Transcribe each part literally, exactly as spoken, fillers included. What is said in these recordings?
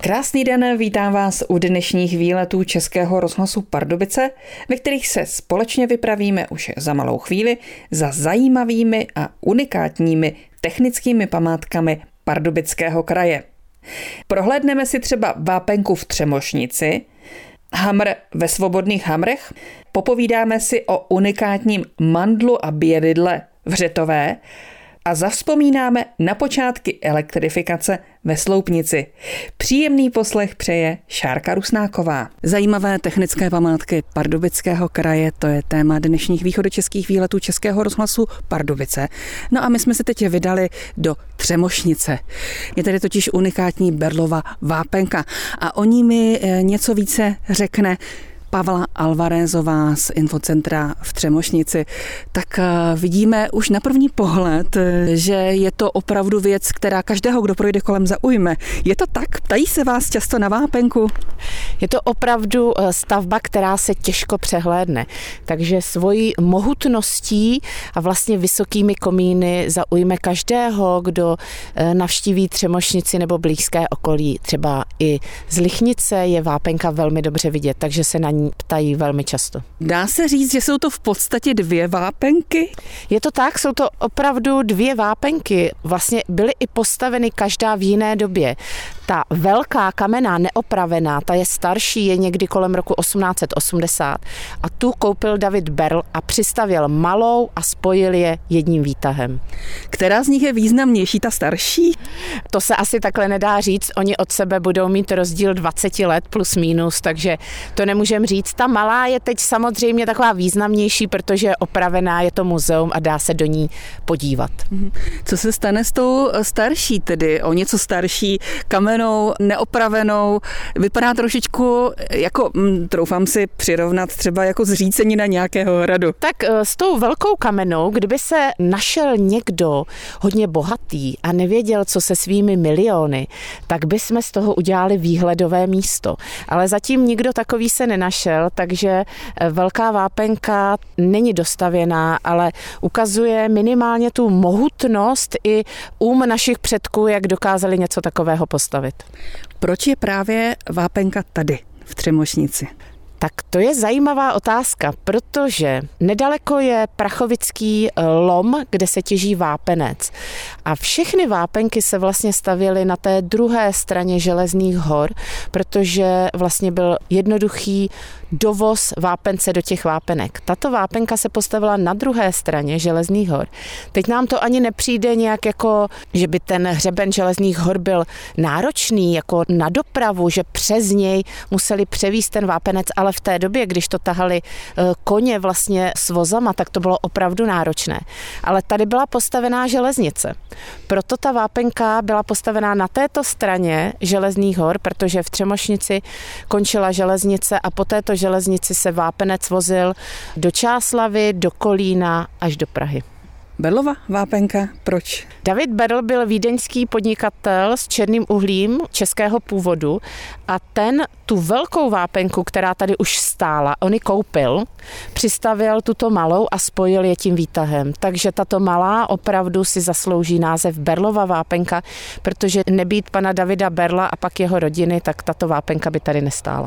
Krásný den, vítám vás u dnešních výletů Českého rozhlasu Pardubice, ve kterých se společně vypravíme už za malou chvíli za zajímavými a unikátními technickými památkami Pardubického kraje. Prohlédneme si třeba vápenku v Třemošnici, hamr ve Svobodných hamrech, popovídáme si o unikátním mandlu a běvidle v Řetové a zavzpomínáme na počátky elektrifikace ve Sloupnici. Příjemný poslech přeje Šárka Rusnáková. Zajímavé technické památky Pardubického kraje, to je téma dnešních východočeských výletů Českého rozhlasu Pardubice. No a my jsme se teď vydali do Třemošnice. Je tady totiž unikátní berlova vápenka a o ní mi něco více řekne Pavla Alvarezová z Infocentra v Třemošnici. Tak vidíme už na první pohled, že je to opravdu věc, která každého, kdo projde kolem, zaujme. Je to tak? Ptají se vás často na vápenku? Je to opravdu stavba, která se těžko přehlédne. Takže svojí mohutností a vlastně vysokými komíny zaujme každého, kdo navštíví Třemošnici nebo blízké okolí. Třeba i z Lichnice je vápenka velmi dobře vidět, takže se na ní ptají velmi často. Dá se říct, že jsou to v podstatě dvě vápenky? Je to tak, jsou to opravdu dvě vápenky. Vlastně byly i postaveny každá v jiné době. Ta velká kamenná, neopravená, ta je starší, je někdy kolem roku osmnáct set osmdesát a tu koupil David Berl a přistavěl malou a spojil je jedním výtahem. Která z nich je významnější, ta starší? To se asi takhle nedá říct, oni od sebe budou mít rozdíl dvacet let plus minus, takže to nemůžeme říct. Ta malá je teď samozřejmě taková významnější, protože je opravená, je to muzeum a dá se do ní podívat. Co se stane s tou starší, tedy o něco starší, kamennou, neopravenou, vypadá trošičku jako, troufám si přirovnat třeba jako zřícenina nějakého hradu. Tak s tou velkou kamennou, kdyby se našel někdo hodně bohatý a nevěděl, co se svými miliony, tak bychom z toho udělali výhledové místo. Ale zatím nikdo takový se nenašel, takže velká vápenka není dostavěná, ale ukazuje minimálně tu mohutnost i um našich předků, jak dokázali něco takového postavit. Proč je právě vápenka tady, v Třemošnici? Tak to je zajímavá otázka, protože nedaleko je prachovický lom, kde se těží vápenec. A všechny vápenky se vlastně stavěly na té druhé straně Železných hor, protože vlastně byl jednoduchý dovoz vápence do těch vápenek. Tato vápenka se postavila na druhé straně Železných hor. Teď nám to ani nepřijde nějak jako, že by ten hřeben Železných hor byl náročný jako na dopravu, že přes něj museli převízt ten vápenec, ale v té době, když to tahali koně vlastně s vozama, tak to bylo opravdu náročné. Ale tady byla postavená železnice. Proto ta vápenka byla postavená na této straně Železných hor, protože v Třemošnici končila železnice a po této železnici se vápenec vozil do Čáslavi, do Kolína až do Prahy. Berlova vápenka, proč? David Berl byl vídeňský podnikatel s černým uhlím českého původu a ten tu velkou vápenku, která tady už stála, on ji koupil, přistavěl tuto malou a spojil je tím výtahem. Takže tato malá opravdu si zaslouží název Berlova vápenka, protože nebýt pana Davida Berla a pak jeho rodiny, tak tato vápenka by tady nestála.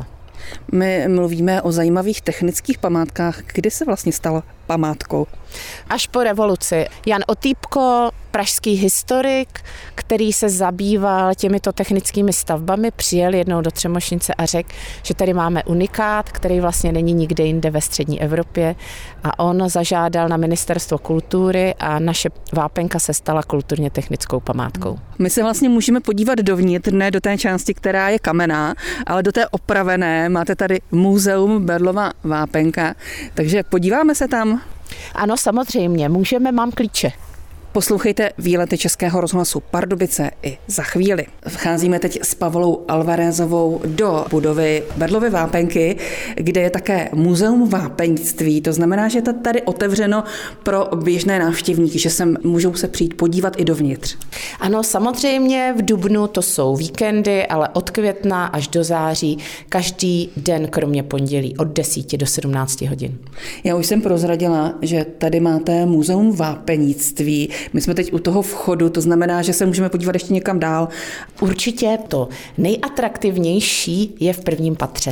My mluvíme o zajímavých technických památkách. Kdy se vlastně stala památkou? Až po revoluci. Jan Otýpko, pražský historik, který se zabýval těmito technickými stavbami, přijel jednou do Třemošnice a řekl, že tady máme unikát, který vlastně není nikde jinde ve střední Evropě a on zažádal na Ministerstvo kultury a naše vápenka se stala kulturně technickou památkou. My se vlastně můžeme podívat dovnitř, ne do té části, která je kamenná, ale do té opravené. Máte tady muzeum Berlova vápenka, takže podíváme se tam. Ano, samozřejmě, můžeme, mám klíče. Poslouchejte výlety Českého rozhlasu Pardubice i za chvíli. Vcházíme teď s Pavlou Alvarezovou do budovy Berlovy vápenky, kde je také muzeum vápeňství. To znamená, že je to tady otevřeno pro běžné návštěvníky, že sem můžou se přijít podívat i dovnitř. Ano, samozřejmě v dubnu to jsou víkendy, ale od května až do září každý den kromě pondělí od deseti do sedmnácti hodin. Já už jsem prozradila, že tady máte muzeum vápenictví. My jsme teď u toho vchodu, to znamená, že se můžeme podívat ještě někam dál. Určitě to nejatraktivnější je v prvním patře.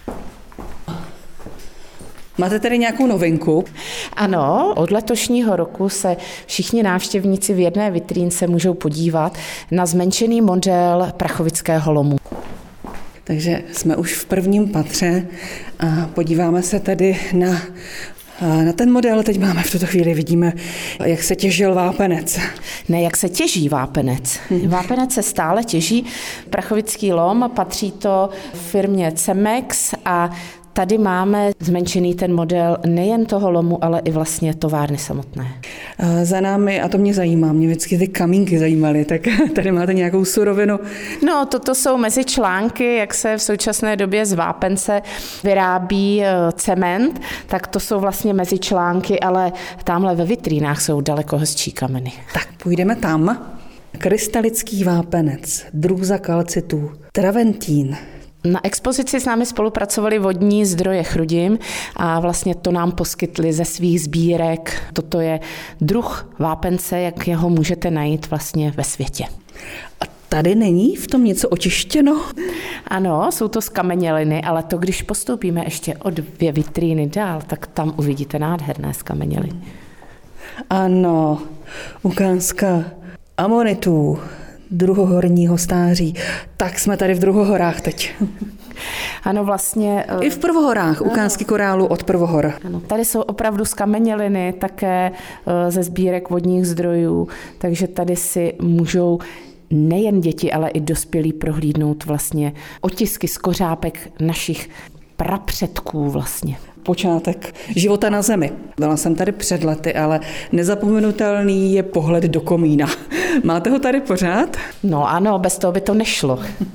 Máte tady nějakou novinku? Ano, od letošního roku se všichni návštěvníci v jedné vitrínce můžou podívat na zmenšený model prachovického lomu. Takže jsme už v prvním patře a podíváme se tady na, na ten model. Teď máme v tuto chvíli, vidíme, jak se těžil vápenec. Ne, jak se těží vápenec. Vápenec se stále těží. Prachovický lom, patří to firmě Cemex a tady máme zmenšený ten model nejen toho lomu, ale i vlastně továrny samotné. Za námi, a to mě zajímá, mě vždycky ty kamínky zajímaly, tak tady máte nějakou surovinu. No, toto jsou mezičlánky, jak se v současné době z vápence vyrábí cement, tak to jsou vlastně mezičlánky, ale tamhle ve vitrínách jsou daleko hezčí kameny. Tak půjdeme tam. Krystalický vápenec, drůza kalcitů, traventín. Na expozici s námi spolupracovali vodní zdroje Chrudim a vlastně to nám poskytli ze svých sbírek. Toto je druh vápence, jak ho můžete najít vlastně ve světě. A tady není v tom něco očištěno? Ano, jsou to skameněliny, ale to, když postoupíme ještě o dvě vitríny dál, tak tam uvidíte nádherné skameněliny. Ano, ukázka amonitů druhohorního stáří. Tak jsme tady v druhohorách teď. Ano, vlastně... I v prvohorách, ukázky korálu od prvohor. Ano, tady jsou opravdu skameněliny také ze sbírek vodních zdrojů, takže tady si můžou nejen děti, ale i dospělí prohlídnout vlastně otisky z kořápek našich prapředků vlastně. Počátek života na zemi. Byla jsem tady před lety, ale nezapomenutelný je pohled do komína. Máte ho tady pořád? No ano, bez toho by to nešlo.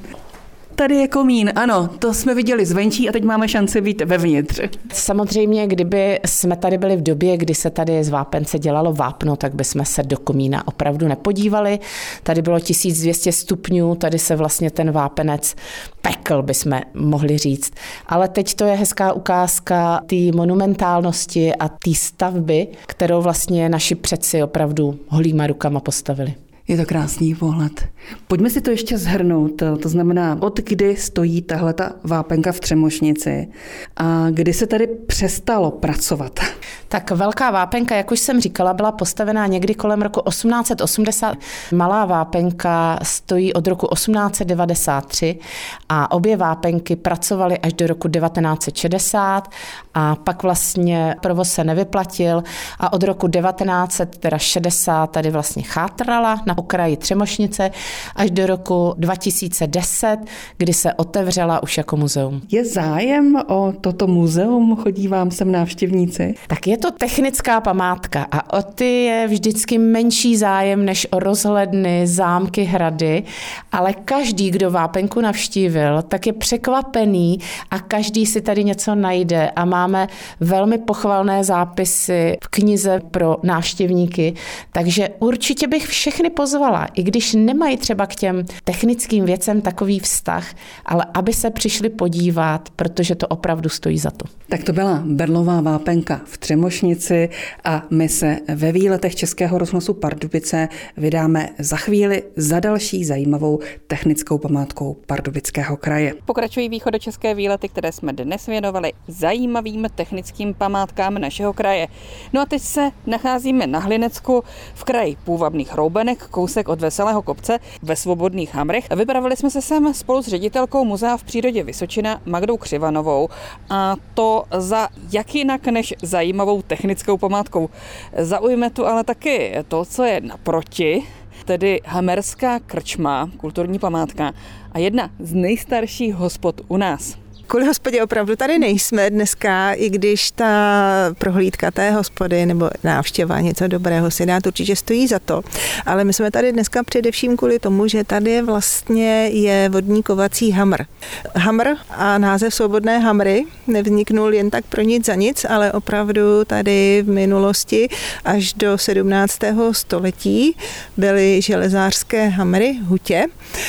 Tady je komín, ano, to jsme viděli zvenčí a teď máme šanci být vevnitř. Samozřejmě, kdyby jsme tady byli v době, kdy se tady z vápence dělalo vápno, tak bychom se do komína opravdu nepodívali. Tady bylo tisíc dvě stě stupňů, tady se vlastně ten vápenec pekl, bychom mohli říct. Ale teď to je hezká ukázka té monumentálnosti a té stavby, kterou vlastně naši předci opravdu holýma rukama postavili. Je to krásný pohled. Pojďme si to ještě shrnout. To znamená, od kdy stojí tahle ta vápenka v Třemošnici a kdy se tady přestalo pracovat? Tak velká vápenka, jak už jsem říkala, byla postavená někdy kolem roku osmnáct set osmdesát. Malá vápenka stojí od roku osmnáct set devadesát tři a obě vápenky pracovaly až do roku devatenáct set šedesát a pak vlastně provoz se nevyplatil a od roku devatenáct set šedesát tady vlastně chátrala na okraji Třemošnice až do roku dva tisíce deset, kdy se otevřela už jako muzeum. Je zájem o toto muzeum? Chodí vám sem návštěvníci? Tak je to technická památka a o ty je vždycky menší zájem než o rozhledny, zámky, hrady, ale každý, kdo vápenku navštívil, tak je překvapený a každý si tady něco najde a máme velmi pochvalné zápisy v knize pro návštěvníky, takže určitě bych všechny pozvala, i když nemají třeba k těm technickým věcem takový vztah, ale aby se přišli podívat, protože to opravdu stojí za to. Tak to byla berlová vápenka v Třemošnici a my se ve výletech Českého rozhlasu Pardubice vydáme za chvíli za další zajímavou technickou památkou Pardubického kraje. Pokračují východočeské výlety, které jsme dnes věnovali zajímavým technickým památkám našeho kraje. No a teď se nacházíme na Hlinecku v kraji Půvabných Hroubenek, kousek od Veselého kopce ve Svobodných Hamrech. Vypravili jsme se sem spolu s ředitelkou Muzea v přírodě Vysočina Magdou Křivanovou a to za jak jinak než zajímavou technickou památkou. Zaujme tu ale taky to, co je naproti, tedy Hamerská krčma, kulturní památka a jedna z nejstarších hospod u nás. Kvůli hospodě opravdu tady nejsme dneska, i když ta prohlídka té hospody nebo návštěva něco dobrého si dát určitě stojí za to. Ale my jsme tady dneska především kvůli tomu, že tady vlastně je vodní kovací hamr. Hamr a název Svobodné Hamry nevzniknul jen tak pro nic za nic, ale opravdu tady v minulosti až do sedmnáctého století byly železářské hamry, hutě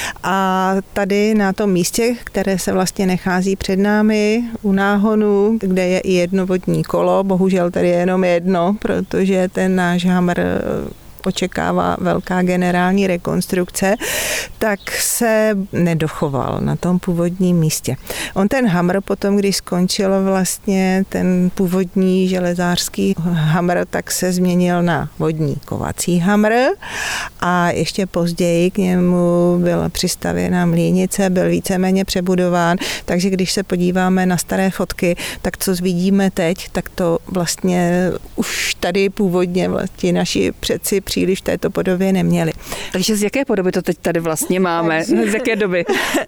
a tady na tom místě, které se vlastně nachází před námi u náhonu, kde je i jedno vodní kolo, bohužel tady je jenom jedno, protože ten náš hamr očekává velká generální rekonstrukce, tak se nedochoval na tom původním místě. On ten hamr potom, když skončil vlastně ten původní železářský hamr, tak se změnil na vodní kovací hamr a ještě později k němu byla přistavěna mlýnice, byl víceméně přebudován, takže když se podíváme na staré fotky, tak co vidíme teď, tak to vlastně už tady původně vlastně naši předci příliš v této podobě neměli. Takže z jaké podoby to teď tady vlastně máme? Takže, z jaké doby?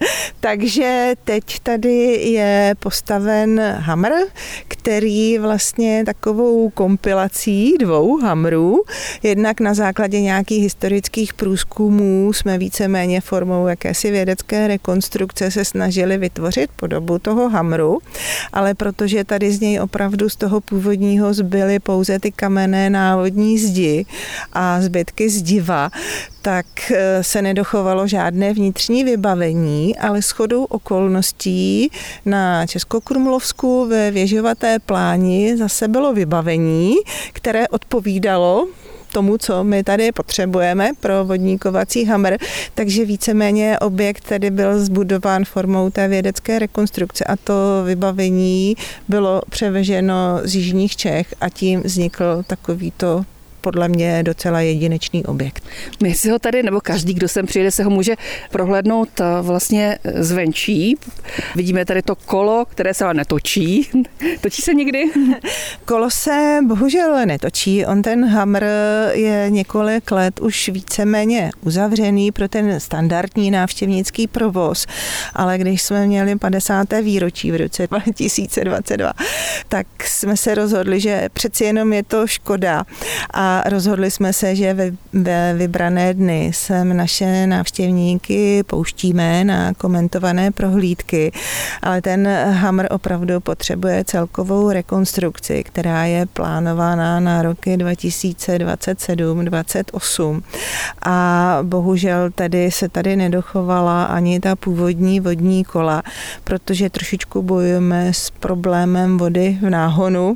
Takže teď tady je postaven hamr, který vlastně takovou kompilací dvou hamrů, jednak na základě nějakých historických průzkumů jsme víceméně formou jakési vědecké rekonstrukce se snažili vytvořit podobu toho hamru, ale protože tady z něj opravdu z toho původního zbyly pouze ty kamenné návodní zdi a zbytky zdiva, tak se nedochovalo žádné vnitřní vybavení, ale shodou okolností na Českokrumlovsku ve Věžovaté pláni zase bylo vybavení, které odpovídalo tomu, co my tady potřebujeme pro vodní kovací hamr, takže víceméně objekt tady byl zbudován formou té vědecké rekonstrukce a to vybavení bylo převeženo z jižních Čech a tím vznikl takovýto podle mě docela jedinečný objekt. My si ho tady, nebo každý, kdo sem přijde, se ho může prohlédnout vlastně zvenčí. Vidíme tady to kolo, které se ale netočí. Točí se někdy? Kolo se bohužel netočí. On ten hamr je několik let už víceméně uzavřený pro ten standardní návštěvnický provoz, ale když jsme měli padesáté výročí v roce dva tisíce dvacet dva, tak jsme se rozhodli, že přeci jenom je to škoda a rozhodli jsme se, že ve, ve vybrané dny sem naše návštěvníky pouštíme na komentované prohlídky, ale ten hamr opravdu potřebuje celkovou rekonstrukci, která je plánovaná na roky dva tisíce dvacet sedm dvacet osm a bohužel tady se tady nedochovala ani ta původní vodní kola, protože trošičku bojujeme s problémem vody v náhonu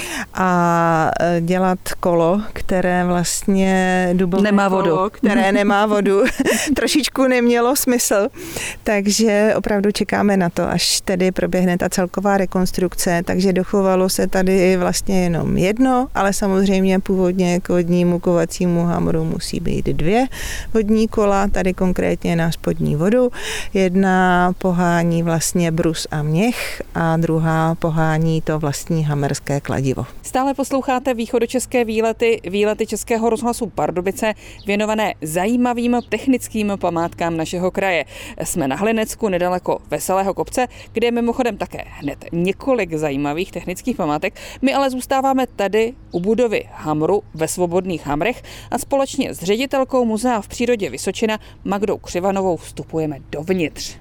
a dělat kolo, které vlastně dubové nemá kolo, vodu. které nemá vodu, trošičku nemělo smysl. Takže opravdu čekáme na to, až tedy proběhne ta celková rekonstrukce, takže dochovalo se tady vlastně jenom jedno, ale samozřejmě původně k vodnímu kovacímu hamru musí být dvě vodní kola, tady konkrétně na spodní vodu. Jedna pohání vlastně brus a měch a druhá pohání to vlastní hamerské kladivo. Stále posloucháte východočeské výlety, výlety Českého rozhlasu Pardubice, věnované zajímavým technickým památkám našeho kraje. Jsme na Hlinecku, nedaleko Veselého kopce, kde je mimochodem také hned několik zajímavých technických památek. My ale zůstáváme tady u budovy hamru ve Svobodných hamrech a společně s ředitelkou Muzea v přírodě Vysočina Magdou Křivanovou vstupujeme dovnitř.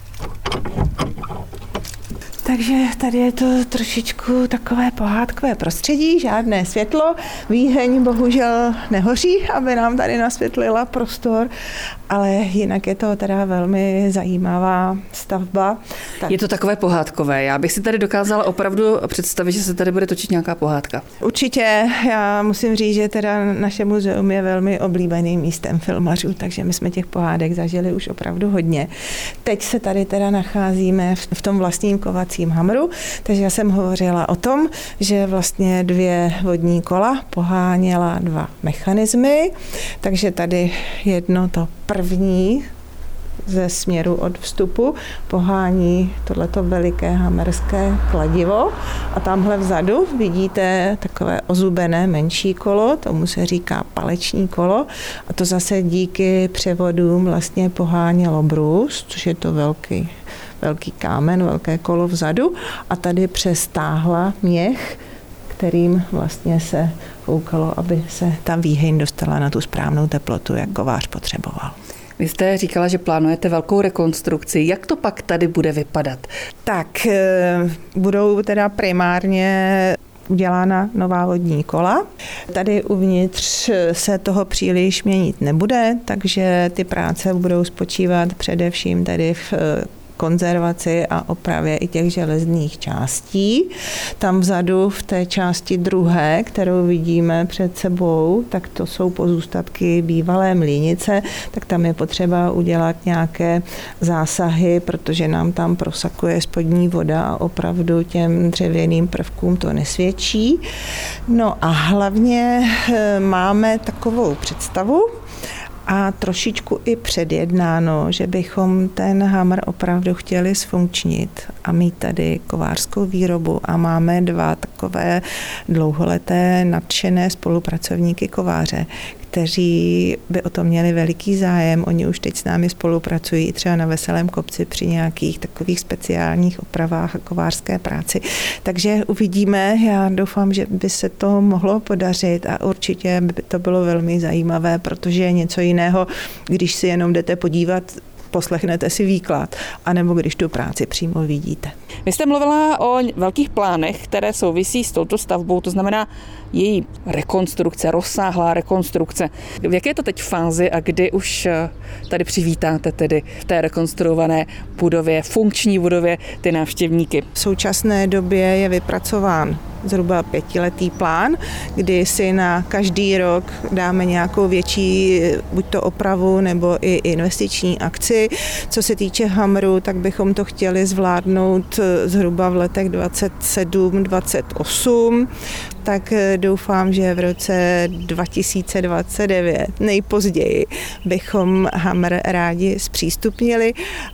Takže tady je to trošičku takové pohádkové prostředí, žádné světlo, výheň bohužel nehoří, aby nám tady nasvětlila prostor, ale jinak je to teda velmi zajímavá stavba. Tak. Je to takové pohádkové, já bych si tady dokázala opravdu představit, že se tady bude točit nějaká pohádka. Určitě, já musím říct, že teda naše muzeum je velmi oblíbeným místem filmařů, takže my jsme těch pohádek zažili už opravdu hodně. Teď se tady teda nacházíme v tom vlastním kovacím hamru, takže já jsem hovořila o tom, že vlastně dvě vodní kola poháněla dva mechanismy, takže tady jedno to první ze směru od vstupu pohání tohleto veliké hamerské kladivo a tamhle vzadu vidíte takové ozubené menší kolo, tomu se říká paleční kolo a to zase díky převodům vlastně pohánělo brus, což je to velký, velký kámen, velké kolo vzadu a tady přestáhla měch, kterým vlastně se foukalo, aby se ta výheň dostala na tu správnou teplotu, jak kovář potřeboval. Vy jste říkala, že plánujete velkou rekonstrukci. Jak to pak tady bude vypadat? Tak budou teda primárně udělána nová vodní kola. Tady uvnitř se toho příliš měnit nebude, takže ty práce budou spočívat především tady v konzervaci a opravě i těch železných částí. Tam vzadu v té části druhé, kterou vidíme před sebou, tak to jsou pozůstatky bývalé mlýnice, tak tam je potřeba udělat nějaké zásahy, protože nám tam prosakuje spodní voda a opravdu těm dřevěným prvkům to nesvědčí. No a hlavně máme takovou představu, a trošičku i předjednáno, že bychom ten hamr opravdu chtěli zfunkčnit a mít tady kovářskou výrobu a máme dva takové dlouholeté nadšené spolupracovníky kováře, kteří by o to měli veliký zájem. Oni už teď s námi spolupracují i třeba na Veselém kopci při nějakých takových speciálních opravách a kovářské práci. Takže uvidíme, já doufám, že by se to mohlo podařit a určitě by to bylo velmi zajímavé, protože je něco jiného, když si jenom jdete podívat, poslechnete si výklad, anebo když tu práci přímo vidíte. Vy jste mluvila o velkých plánech, které souvisí s touto stavbou, to znamená její rekonstrukce, rozsáhlá rekonstrukce. V jaké je to teď fázi a kdy už tady přivítáte tedy v té rekonstruované budově, funkční budově ty návštěvníky? V současné době je vypracován zhruba pětiletý plán, kdy si na každý rok dáme nějakou větší buď to opravu nebo i investiční akci. Co se týče hamru, tak bychom to chtěli zvládnout zhruba v letech dvacet sedm dvacet osm. Tak doufám, že v roce dva tisíce dvacet devět nejpozději bychom hamr rádi zpřístupnili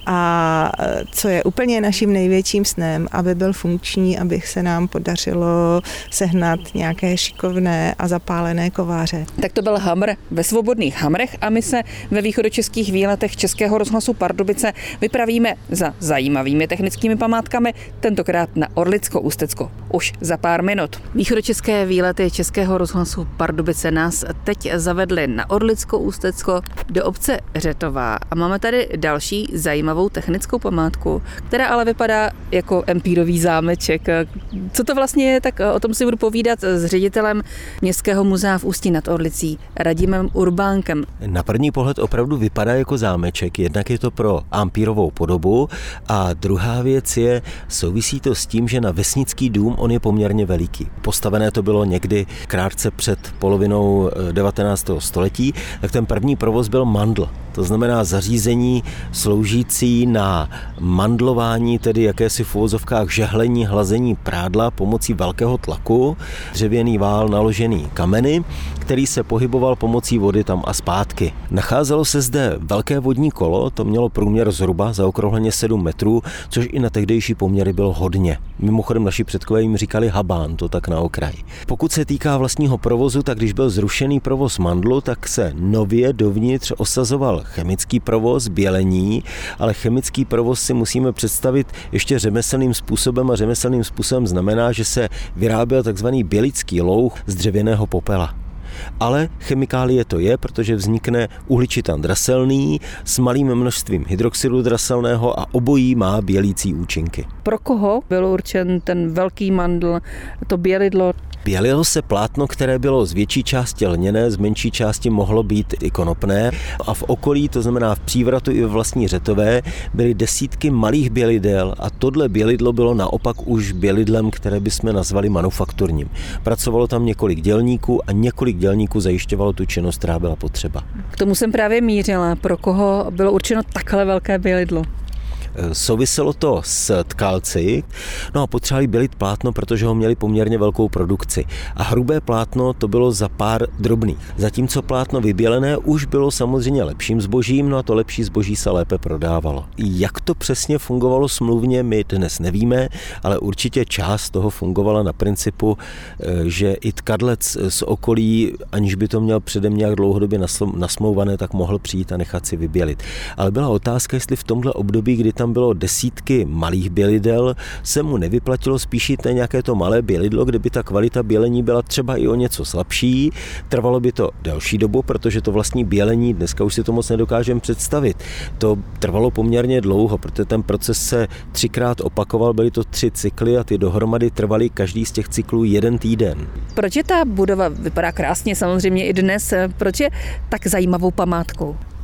a co je úplně naším největším snem, aby byl funkční, aby se nám podařilo sehnat nějaké šikovné a zapálené kováře. Tak to byl hamr ve Svobodných hamrech a my se ve východočeských výletech Českého rozhlasu Pardubice vypravíme za zajímavými technickými památkami, tentokrát na Orlicko-Ústecko. Už za pár minut. Východočeské výlety Českého rozhlasu Pardubice nás teď zavedly na Orlicko-Ústecko do obce Řetová a máme tady další zajímavou technickou památku, která ale vypadá jako empírový zámeček. Co to vlastně je, tak o tom si budu povídat s ředitelem Městského muzea v Ústí nad Orlicí, Radimem Urbánkem. Na první pohled opravdu vypadá jako zámeček, jednak je to pro ampírovou podobu a druhá věc je, souvisí to s tím, že na vesnický dům on je poměrně veliký. Postavené to bylo někdy krátce před polovinou devatenáctého století, tak ten první provoz byl mandl. To znamená zařízení sloužící na mandlování, tedy jakési v uvozovkách žehlení, hlazení prádla pomocí velkého tlaku, dřevěný vál naložený kameny, který se pohyboval pomocí vody tam a zpátky. Nacházelo se zde velké vodní kolo, to mělo průměr zhruba zaokrouhleně sedm metrů, což i na tehdejší poměry bylo hodně. Mimochodem naši předkové jim říkali habán, to tak na okraj. Pokud se týká vlastního provozu, tak když byl zrušený provoz mandlu, tak se nově dovnitř osazoval chemický provoz, bělení, ale chemický provoz si musíme představit ještě řemeslným způsobem a řemeslným způsobem znamená, že se vyráběl takzvaný bělický louh z dřevěného popela. Ale chemikálie to je, protože vznikne uhličitan draselný s malým množstvím hydroxidu draselného a obojí má bělící účinky. Pro koho byl určen ten velký mandl, to bělidlo? Bělilo se plátno, které bylo z větší části lněné, z menší části mohlo být i konopné a v okolí, to znamená v Přívratu i ve vlastní Řetové, byly desítky malých bělidel a tohle bělidlo bylo naopak už bělidlem, které bychom nazvali manufakturním. Pracovalo tam několik dělníků a několik dělníků zajišťovalo tu činnost, která byla potřeba. K tomu jsem právě mířila, pro koho bylo určeno takhle velké bělidlo. Souviselo to s tkalci, no a potřebovali bělit plátno, protože ho měli poměrně velkou produkci. A hrubé plátno to bylo za pár drobných. Zatímco plátno vybělené už bylo samozřejmě lepším zbožím, no a to lepší zboží se lépe prodávalo. Jak to přesně fungovalo smluvně, my dnes nevíme, ale určitě část toho fungovala na principu, že i tkadlec z okolí, aniž by to měl předem nějak dlouhodobě nasmlouvané, tak mohl přijít a nechat si vybělit. Ale byla otázka, jestli v tomhle období, kdy tam bylo desítky malých bělidel, se mu nevyplatilo spíš jít na nějaké to malé bělidlo, kde by ta kvalita bělení byla třeba i o něco slabší. Trvalo by to delší dobu, protože to vlastní bělení, dneska už si to moc nedokážeme představit. To trvalo poměrně dlouho, protože ten proces se třikrát opakoval, byly to tři cykly a ty dohromady trvaly každý z těch cyklů jeden týden. Proč je ta budova vypadá krásně samozřejmě i dnes? Proč je tak zajímavou památkou?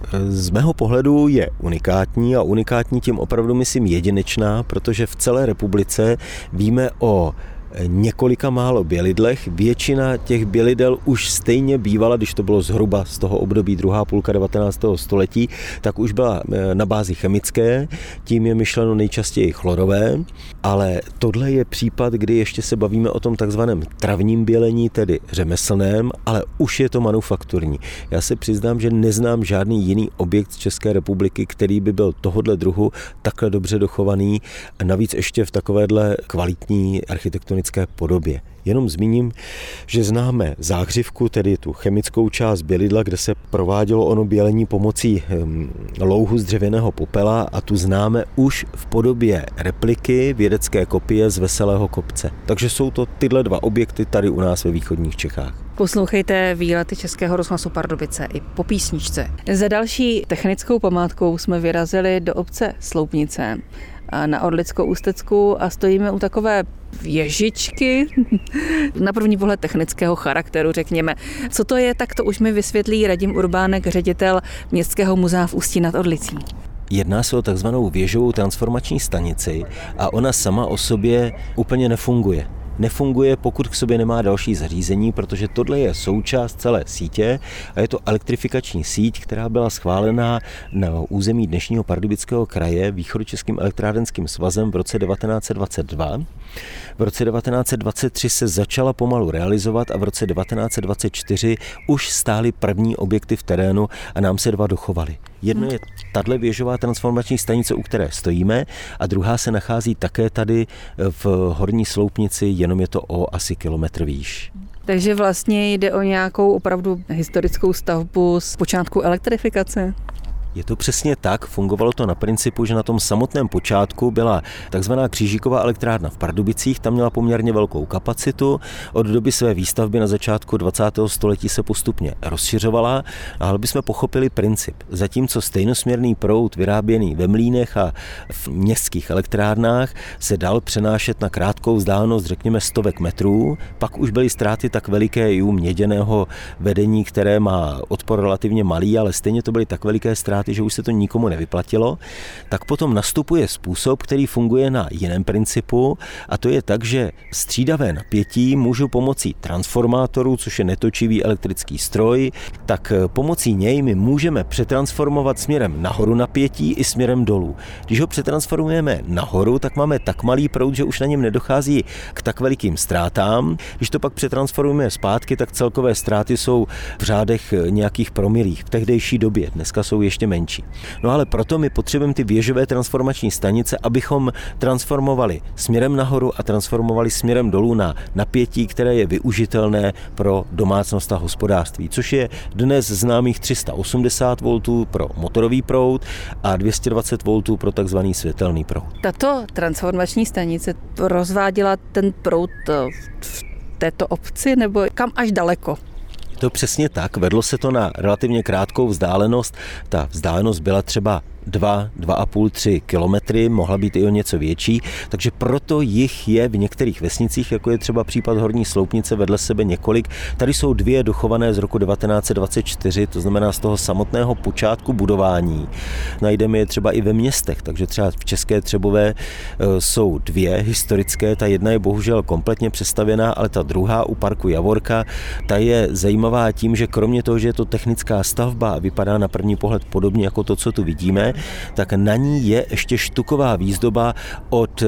Z mého pohledu je unikátní a unikátní tím opravdu myslím jedinečná, protože v celé republice víme o několika málo bělidlech. Většina těch bělidel už stejně bývala, když to bylo zhruba z toho období druhá půlka devatenáctého století, tak už byla na bázi chemické, tím je myšleno nejčastěji chlorové, ale tohle je případ, kdy ještě se bavíme o tom takzvaném travním bělení, tedy řemeslném, ale už je to manufakturní. Já se přiznám, že neznám žádný jiný objekt z České republiky, který by byl tohodle druhu takhle dobře dochovaný a navíc ještě v takovéhle kvalitní architektonické podobě. Jenom zmíním, že známe záhřivku, tedy tu chemickou část bělidla, kde se provádělo ono bělení pomocí louhu z dřevěného popela a tu známe už v podobě repliky vědecké kopie z Veselého kopce. Takže jsou to tyhle dva objekty tady u nás ve východních Čechách. Poslouchejte výlety Českého rozhlasu Pardubice i po písničce. Za další technickou památkou jsme vyrazili do obce Sloupnice na Orlicko-Ústecku a stojíme u takové věžičky, na první pohled technického charakteru, řekněme. Co to je, tak to už mi vysvětlí Radim Urbánek, ředitel Městského muzea v Ústí nad Orlicí. Jedná se o takzvanou věžovou transformační stanici a ona sama o sobě úplně nefunguje. Nefunguje, pokud k sobě nemá další zařízení, protože tohle je součást celé sítě a je to elektrifikační síť, která byla schválená na území dnešního Pardubického kraje Východočeským elektrárenským svazem v roce devatenáct set dvacet dva. V roce devatenáct set dvacet tři se začala pomalu realizovat a v roce devatenáct set dvacet čtyři už stály první objekty v terénu a nám se dva dochovaly. Jedno je tahle věžová transformační stanice, u které stojíme, a druhá se nachází také tady v Horní Sloupnici, jenom je to o asi kilometr výš. Takže vlastně jde o nějakou opravdu historickou stavbu z počátku elektrifikace? Je to přesně tak, fungovalo to na principu, že na tom samotném počátku byla takzvaná křížíková elektrárna v Pardubicích, tam měla poměrně velkou kapacitu, od doby své výstavby na začátku dvacátého století se postupně rozšiřovala, ale bychom pochopili princip. Zatímco stejnosměrný proud vyráběný ve mlýnech a v městských elektrárnách se dal přenášet na krátkou vzdálenost, řekněme stovek metrů, pak už byly ztráty tak veliké i u měděného vedení, které má odpor relativně malý, ale stejně to byly tak veliké ztráty, že už se to nikomu nevyplatilo, tak potom nastupuje způsob, který funguje na jiném principu, a to je tak, že střídavé napětí můžu pomocí transformátoru, což je netočivý elektrický stroj, tak pomocí něj my můžeme přetransformovat směrem nahoru napětí i směrem dolů. Když ho přetransformujeme nahoru, tak máme tak malý proud, že už na něm nedochází k tak velikým ztrátám. Když to pak přetransformujeme zpátky, tak celkové ztráty jsou v řádech nějakých promilích. V tehdejší době, dneska jsou ještě menší. No ale proto my potřebujeme ty věžové transformační stanice, abychom transformovali směrem nahoru a transformovali směrem dolů na napětí, které je využitelné pro domácnost a hospodářství, což je dnes známých tři sta osmdesát voltů pro motorový proud a dvě stě dvacet voltů pro takzvaný světelný proud. Tato transformační stanice rozváděla ten proud v této obci nebo kam až daleko? To přesně tak, vedlo se to na relativně krátkou vzdálenost. Ta vzdálenost byla třeba dva, dva a půl, tři kilometry, mohla být i o něco větší, takže proto jich je v některých vesnicích, jako je třeba případ Horní Sloupnice, vedle sebe několik. Tady jsou dvě dochované z roku devatenáct set dvacet čtyři, to znamená z toho samotného počátku budování. Najdeme je třeba i ve městech, takže třeba v České Třebové jsou dvě historické, ta jedna je bohužel kompletně přestavěná, ale ta druhá u parku Javorka, ta je zajímavá tím, že kromě toho, že je to technická stavba a vypadá na první pohled podobně jako to, co tu vidíme, tak na ní je ještě štuková výzdoba od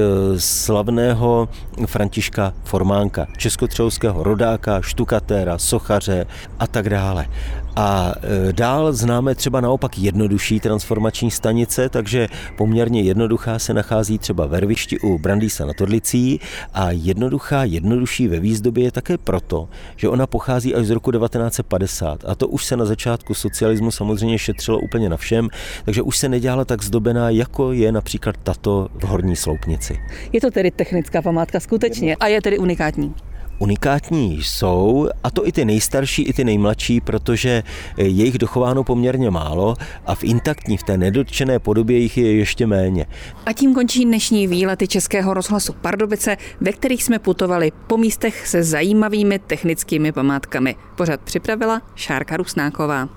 slavného Františka Formánka, českotřebovského rodáka, štukatéra, sochaře a tak dále. A dál známe třeba naopak jednodušší transformační stanice, takže poměrně jednoduchá se nachází třeba ve Rvišti u Brandýsa nad Orlicí a jednoduchá, jednodušší ve výzdobě je také proto, že ona pochází až z roku devatenáct set padesát a to už se na začátku socialismu samozřejmě šetřilo úplně na všem, takže už se nedělala tak zdobená, jako je například tato v Horní Sloupnici. Je to tedy technická památka skutečně a je tedy unikátní. Unikátní jsou, a to i ty nejstarší, i ty nejmladší, protože je jich dochováno poměrně málo a v intaktní, v té nedotčené podobě jich je ještě méně. A tím končí dnešní výlety Českého rozhlasu Pardubice, ve kterých jsme putovali po místech se zajímavými technickými památkami. Pořad připravila Šárka Rusnáková.